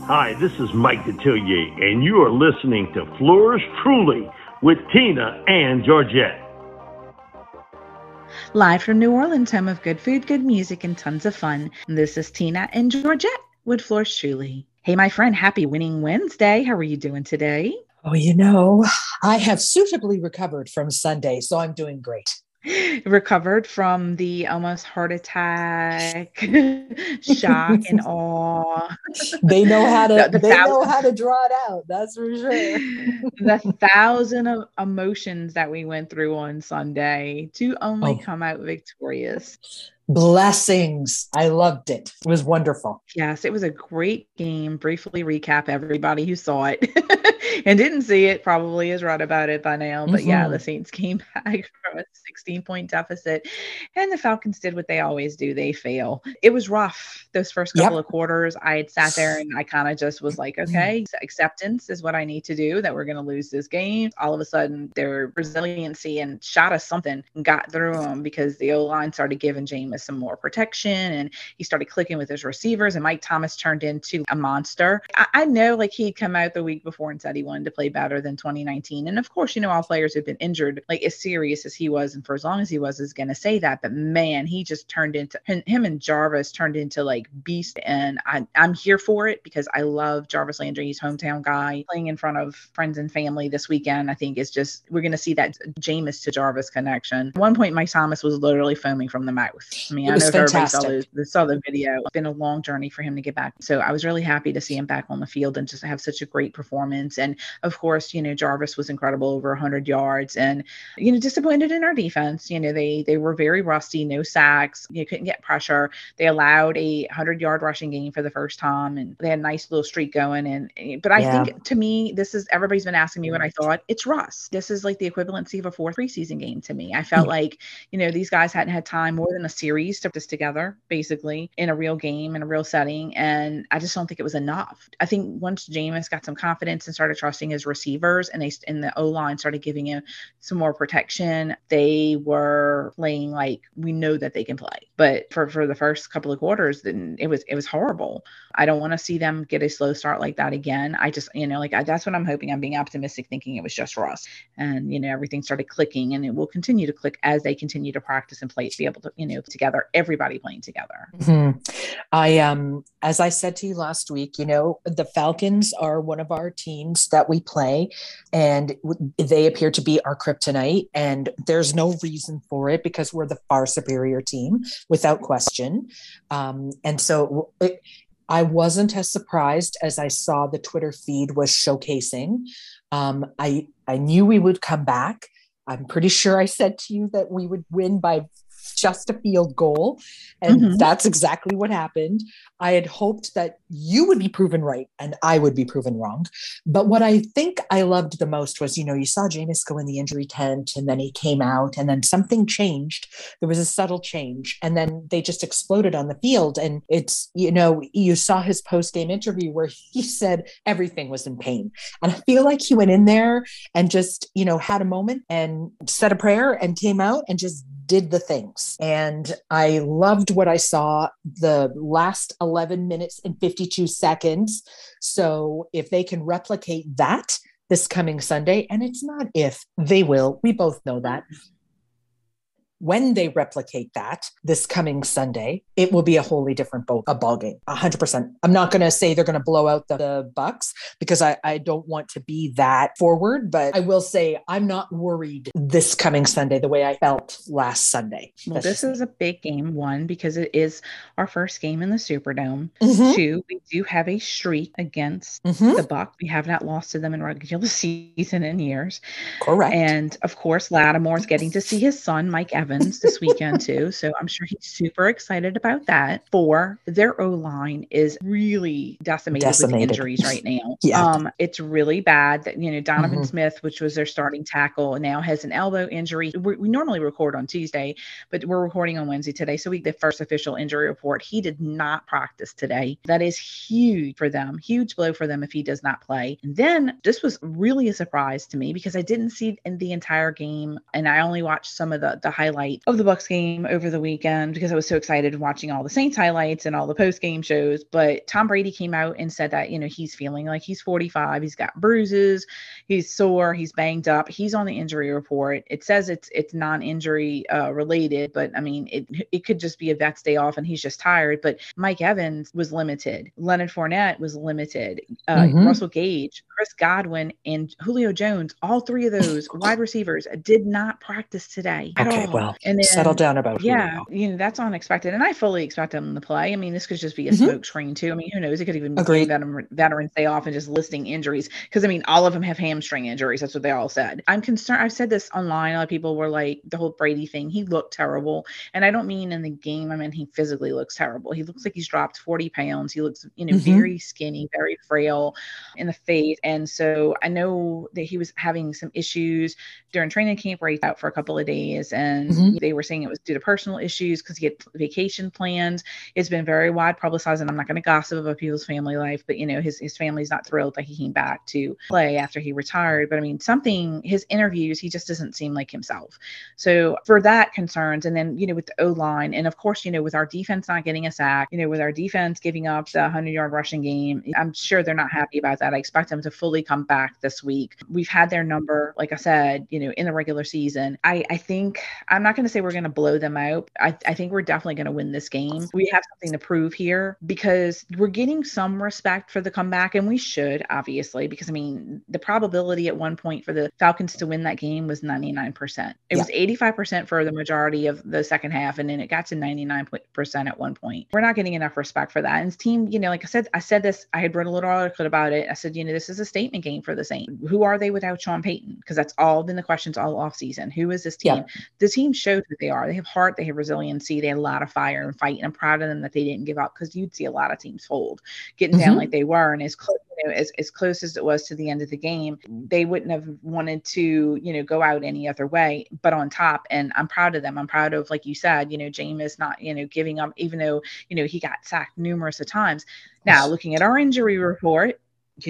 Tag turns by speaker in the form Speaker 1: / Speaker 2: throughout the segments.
Speaker 1: Hi, this is Mike Detillier, and you are listening to Flourish Truly with Tina and Georgette.
Speaker 2: Live from New Orleans, home of good food, good music, and tons of fun. This is Tina and Georgette with Flourish Truly. Hey, my friend, happy Winning Wednesday. How are you doing today?
Speaker 3: Oh, I have suitably recovered from Sunday, so I'm doing great.
Speaker 2: Recovered from the almost heart attack, shock and awe.
Speaker 3: They know how to draw it out. That's for sure.
Speaker 2: The 1,000 of emotions that we went through on Sunday to only come out victorious.
Speaker 3: Blessings. I loved it. It was wonderful.
Speaker 2: Yes, it was a great game. Briefly recap, everybody who saw it and didn't see it probably is right about it by now. But yeah, the Saints came back from a 16-point deficit and the Falcons did what they always do. They fail. It was rough those first couple of quarters. I had sat there and I kind of just was like, okay, acceptance is what I need to do, that we're going to lose this game. All of a sudden, their resiliency and shot us something and got through them because the O-line started giving Jameis some more protection and he started clicking with his receivers and Mike Thomas turned into a monster. I know like he'd come out the week before and said he wanted to play better than 2019. And of course, you know, all players have been injured, like as serious as he was and for as long as he was is going to say that. But man, he just turned into, him and Jarvis turned into like beast. And I'm here for it because I love Jarvis Landry. He's hometown guy playing in front of friends and family this weekend. I think is just, we're going to see that Jameis to Jarvis connection. At one point, Mike Thomas was literally foaming from the mouth. I mean, I know if everybody saw the video, it's been a long journey for him to get back. So I was really happy to see him back on the field and just have such a great performance. And of course, you know, Jarvis was incredible, over 100 yards and, you know, disappointed in our defense. You know, they were very rusty, no sacks. You couldn't get pressure. They allowed a 100-yard rushing game for the first time and they had a nice little streak going. But I think to me, this is, everybody's been asking me what I thought. It's rust. This is like the equivalency of a 4th preseason game to me. I felt like, you know, these guys hadn't had time more than a series to put this together, basically, in a real game, in a real setting. And I just don't think it was enough. I think once Jameis got some confidence and started trusting his receivers and the O-line started giving him some more protection, they were playing like we know that they can play. But for the first couple of quarters, then it was horrible. I don't want to see them get a slow start like that again. I just, you know, that's what I'm hoping. I'm being optimistic, thinking it was just Russ. And, you know, everything started clicking and it will continue to click as they continue to practice and play, to be able to, you know, together, everybody playing together.
Speaker 3: As I said to you last week, you know, the Falcons are one of our teams that we play and they appear to be our kryptonite, and there's no reason for it because we're the far superior team without question. And so I wasn't as surprised as I saw the Twitter feed was showcasing. I knew we would come back. I'm pretty sure I said to you that we would win by just a field goal. And that's exactly what happened. I had hoped that you would be proven right and I would be proven wrong. But what I think I loved the most was, you know, you saw Jameis go in the injury tent and then he came out and then something changed. There was a subtle change and then they just exploded on the field. And it's, you know, you saw his post-game interview where he said everything was in pain. And I feel like he went in there and just, you know, had a moment and said a prayer and came out and just did the things. And I loved what I saw the last 11 minutes and 52 seconds. So if they can replicate that this coming Sunday, and it's not if, they will, we both know that. When they replicate that this coming Sunday, it will be a wholly different ball game, 100%. I'm not going to say they're going to blow out the Bucks because I don't want to be that forward, but I will say I'm not worried this coming Sunday the way I felt last Sunday.
Speaker 2: Well, this is a big game, one, because it is our first game in the Superdome. 2, we do have a streak against the Bucs. We have not lost to them in regular season in years.
Speaker 3: Correct.
Speaker 2: And of course, Lattimore's getting to see his son, Mike Evans, this weekend too. So I'm sure he's super excited about that. 4, their O-line is really decimated with injuries right now. It's really bad that, you know, Donovan Smith, which was their starting tackle, now has an elbow injury. We normally record on Tuesday, but we're recording on Wednesday today. So the first official injury report, he did not practice today. That is huge for them, huge blow for them if he does not play. And then this was really a surprise to me because I didn't see in the entire game and I only watched some of the highlights highlight of the Bucs game over the weekend because I was so excited watching all the Saints highlights and all the post-game shows. But Tom Brady came out and said that, he's feeling like he's 45. He's got bruises. He's sore. He's banged up. He's on the injury report. It says it's non-injury related, but I mean, it could just be a vet's day off and he's just tired. But Mike Evans was limited. Leonard Fournette was limited. Russell Gage, Chris Godwin, and Julio Jones, all three of those wide receivers did not practice today at all.
Speaker 3: Well,
Speaker 2: and then,
Speaker 3: settle down about
Speaker 2: Julio.
Speaker 3: Julio.
Speaker 2: That's unexpected. And I fully expect him to play. I mean, this could just be a smoke screen too. I mean, who knows? It could even be Veterans Day off and just listing injuries. Because I mean, all of them have hamstring injuries. That's what they all said. I'm concerned. I've said this online. A lot of people were like, the whole Brady thing, he looked terrible. And I don't mean in the game. I mean, he physically looks terrible. He looks like he's dropped 40 pounds. He looks, very skinny, very frail in the face. And so I know that he was having some issues during training camp where he's out for a couple of days. And they were saying it was due to personal issues because he had vacation plans. It's been very wide publicized, and I'm not going to gossip about people's family life, but his family's not thrilled that he came back to play after he retired. But I mean, his interviews, he just doesn't seem like himself. So for that concerns, and then, with the O-line, and of course, with our defense not getting a sack, with our defense giving up the 100-yard rushing game, I'm sure they're not happy about that. I expect them to fully come back this week. We've had their number, like I said, in the regular season. I think, I'm not going to say we're going to blow them out. I think we're definitely going to win this game. We have something to prove here because we're getting some respect for the comeback, and we should, obviously, because I mean, the probability at one point for the Falcons to win that game was 99%. It was 85% for the majority of the second half, and then it got to 99% at one point. We're not getting enough respect for that. And this team, like I said this, I had wrote a little article about it. I said, this is a statement game for the Saints. Who are they without Sean Payton? Because that's all been the questions all off season. Who is this team? Yeah. The team showed who they are. They have heart, they have resiliency, they have a lot of fire and fight. And I'm proud of them that they didn't give up, because you'd see a lot of teams fold, getting down like they were. And as close as it was to the end of the game, they wouldn't have wanted to, go out any other way, but on top. And I'm proud of them. I'm proud of, like you said, Jameis not, giving up, even though, he got sacked numerous of times. Now, looking at our injury report,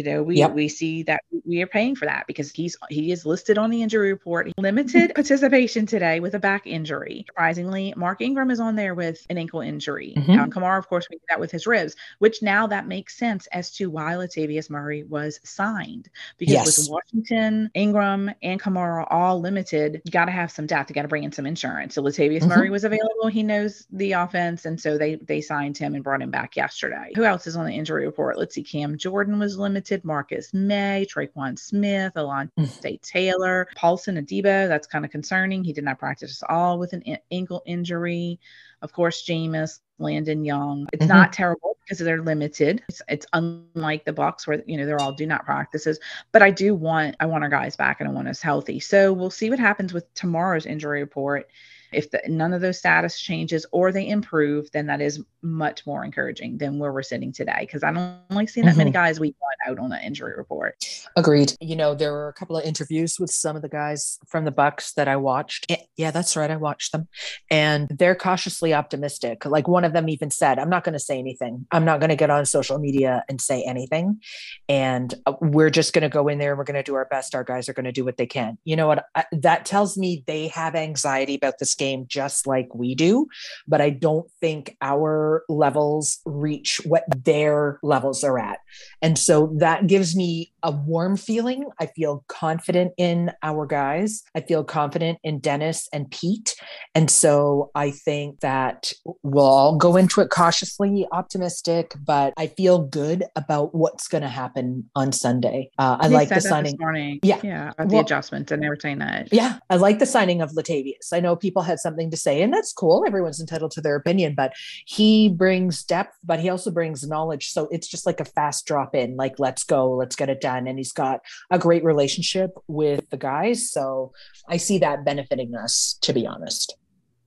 Speaker 2: we see that we are paying for that because he is listed on the injury report. Limited participation today with a back injury. Surprisingly, Mark Ingram is on there with an ankle injury. Kamara, of course, we did that with his ribs, which now that makes sense as to why Latavius Murray was signed. Because with Washington, Ingram, and Kamara all limited, you got to have some depth. You got to bring in some insurance. So Latavius Murray was available. He knows the offense, and so they signed him and brought him back yesterday. Who else is on the injury report? Let's see. Cam Jordan was limited. Marcus May, Traquan Smith, Alontae Taylor, Paulson Adebo. That's kind of concerning. He did not practice at all with an ankle injury. Of course, Jameis, Landon Young. It's not terrible because they're limited. It's unlike the Bucs where, they're all do not practices. But I want our guys back, and I want us healthy. So we'll see what happens with tomorrow's injury report. If none of those status changes or they improve, then that is much more encouraging than where we're sitting today. Because I don't like seeing that many guys we want out on the injury report.
Speaker 3: Agreed. There were a couple of interviews with some of the guys from the Bucs that I watched. Yeah, that's right. I watched them, and they're cautiously optimistic. Like one of them even said, "I'm not going to say anything. I'm not going to get on social media and say anything. And we're just going to go in there and we're going to do our best. Our guys are going to do what they can." You know what? That tells me they have anxiety about this game just like we do, but I don't think our levels reach what their levels are at. And so that gives me a warm feeling. I feel confident in our guys. I feel confident in Dennis and Pete. And so I think that we'll all go into it cautiously optimistic, but I feel good about what's going to happen on Sunday. I like the signing
Speaker 2: this morning.
Speaker 3: Yeah.
Speaker 2: About the adjustments and everything that.
Speaker 3: Yeah. I like the signing of Latavius. I know people had something to say, and that's cool. Everyone's entitled to their opinion, but he brings depth, but he also brings knowledge. So it's just like a fast drop in, like, let's go, let's get it done. And he's got a great relationship with the guys. So I see that benefiting us, to be honest.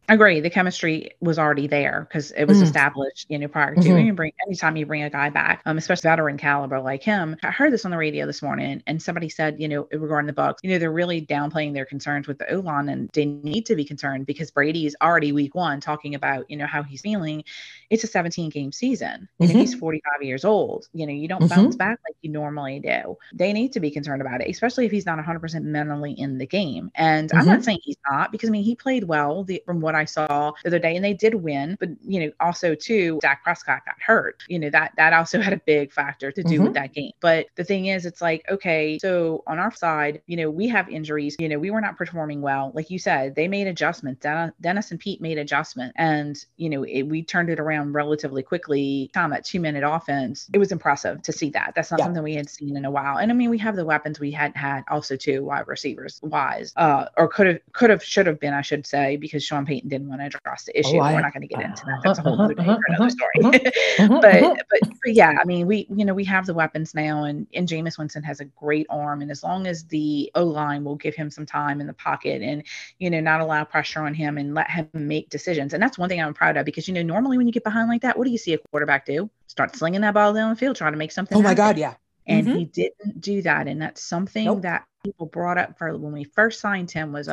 Speaker 2: Agree. The chemistry was already there because it was established, prior to. Anytime you bring a guy back, especially veteran caliber like him. I heard this on the radio this morning, and somebody said, regarding the Bucs, they're really downplaying their concerns with the O-line, and they need to be concerned because Brady is already week 1 talking about, how he's feeling. It's a 17-game season. He's 45 years old. You don't bounce back like you normally do. They need to be concerned about it, especially if he's not 100% mentally in the game. And I'm not saying he's not, because he played well from what I saw the other day, and they did win. But also too, Dak Prescott got hurt. That also had a big factor to do with that game. But the thing is, it's like, okay, so on our side, we have injuries. We were not performing well. Like you said, they made adjustments. Dennis and Pete made adjustments, and we turned it around relatively quickly. On that 2-minute offense, it was impressive to see that. That's not something we had seen in a while. And we have the weapons we had also too, wide receivers wise, or should have been, I should say, because Sean Payton didn't want to address the issue. We're not going to get into that. That's a whole other day for another story. but yeah, we have the weapons now, and Jameis Winston has a great arm, and as long as the O-line will give him some time in the pocket and not allow pressure on him and let him make decisions. And that's one thing I'm proud of, because normally when you get behind like that, what do you see a quarterback do? Start slinging that ball down the field, trying to make something happen.
Speaker 3: God, yeah.
Speaker 2: And he didn't do that. And that's something that people brought up for when we first signed him was,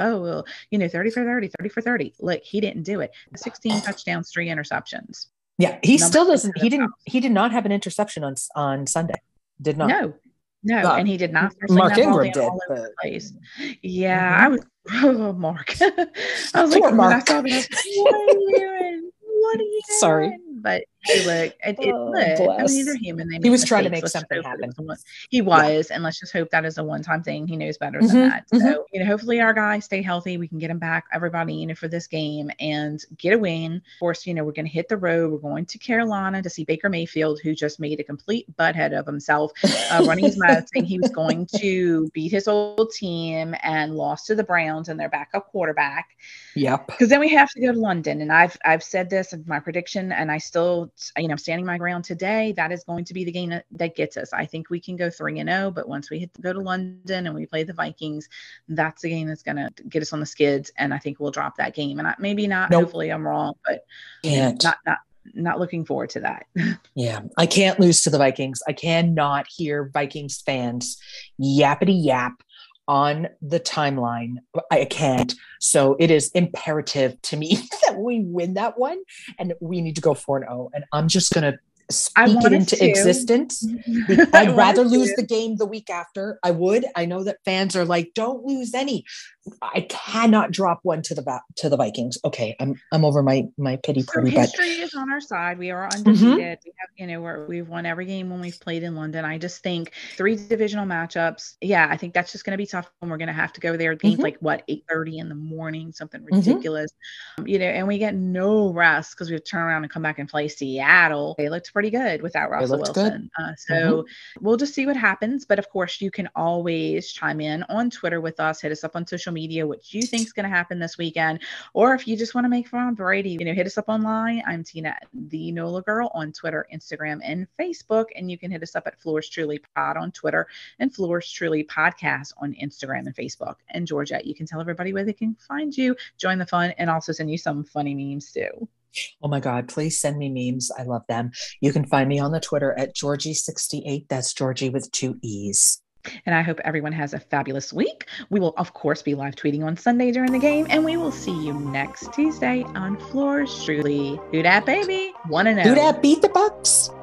Speaker 2: 30 for 30, 30 for 30. Look, he didn't do it. 16 touchdowns, 3 interceptions.
Speaker 3: Yeah, he still doesn't. He did not have an interception on Sunday. Did not.
Speaker 2: No, and he did not.
Speaker 3: Mark Ingram did.
Speaker 2: All over the place. Yeah, I was. Oh, Mark. I was like, Mark. I saw that, what are you doing? What are you doing?
Speaker 3: Sorry.
Speaker 2: But hey, look, they're human.
Speaker 3: He was trying to make something happen.
Speaker 2: He was, and let's just hope that is a one-time thing. He knows better than that. So, hopefully our guys stay healthy. We can get him back, everybody, for this game and get a win. Of course, we're going to hit the road. We're going to Carolina to see Baker Mayfield, who just made a complete butthead of himself, running his mouth, saying he was going to beat his old team and lost to the Browns and their backup quarterback.
Speaker 3: Yep.
Speaker 2: Because then we have to go to London, and I've said this in my prediction, and I still, I'm standing my ground today. That is going to be the game that gets us. I think we can go 3-0, but once we go to London and we play the Vikings, that's the game that's going to get us on the skids, and I think we'll drop that game. And maybe not. Nope. Hopefully, I'm wrong, but not looking forward to that.
Speaker 3: Yeah, I can't lose to the Vikings. I cannot hear Vikings fans yappity yap on the timeline. I can't. So it is imperative to me that we win that one, and we need to go 4-0. And I'm just going to speak it into existence. I'd rather lose the game the week after. I would. I know that fans are like, don't lose any. I cannot drop one to the Vikings. Okay, I'm over my pity party.
Speaker 2: History is on our side. We are undefeated. We have, we've won every game when we've played in London. I just think 3 divisional matchups. Yeah, I think that's just going to be tough. And we're going to have to go there. Games like 8:30 in the morning, something ridiculous. And we get no rest because we have to turn around and come back and play Seattle. They looked pretty good without Russell Wilson. So we'll just see what happens. But of course, you can always chime in on Twitter with us. Hit us up on social media, what you think is going to happen this weekend. Or if you just want to make fun of Brady, hit us up online. I'm Tina, the NOLA Girl, on Twitter, Instagram, and Facebook. And you can hit us up at Floors Truly Pod on Twitter and Floors Truly Podcast on Instagram and Facebook. And Georgia, you can tell everybody where they can find you, join the fun, and also send you some funny memes too.
Speaker 3: Oh my God, please send me memes. I love them. You can find me on the Twitter at Georgie68. That's Georgie with 2 E's.
Speaker 2: And I hope everyone has a fabulous week. We will, of course, be live tweeting on Sunday during the game, and we will see you next Tuesday on Floors Truly. Who dat, baby? 1-0.
Speaker 3: Who dat, beat the Bucs?